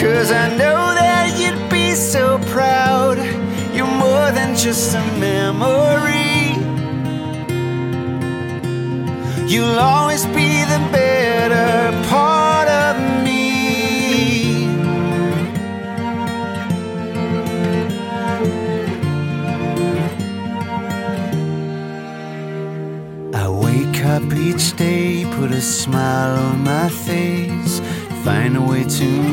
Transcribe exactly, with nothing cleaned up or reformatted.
'cause I know that you'd be so proud. You're more than just a memory. You'll always be the better part of me. I wake up each day, put a smile on my face, find a way to